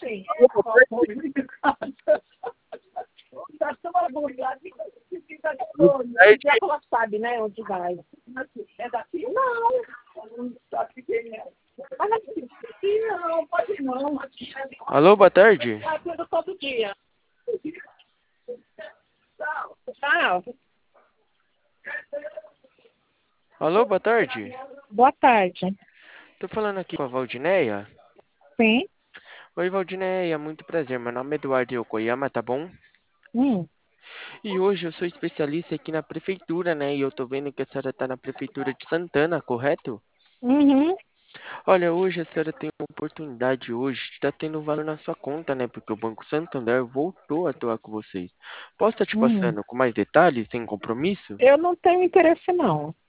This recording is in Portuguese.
Sabe, né, onde vai. É daqui? Não. Mas aqui não, pode não. Alô, boa tarde. Tá tudo todo dia. Tchau. Alô, boa tarde. Boa tarde. Tô falando aqui com a Valdineia. Sim. Oi, Valdineia, muito prazer. Meu nome é Eduardo Yokoyama, tá bom? Hum. E hoje eu sou especialista aqui na prefeitura, né? E eu tô vendo que a senhora tá na prefeitura de Santana, correto? Uhum. Olha, hoje a senhora tem a oportunidade hoje de estar tendo valor na sua conta, né? Porque o Banco Santander voltou a atuar com vocês. Posso estar te Uhum. passando com mais detalhes, sem compromisso? Eu não tenho interesse, não.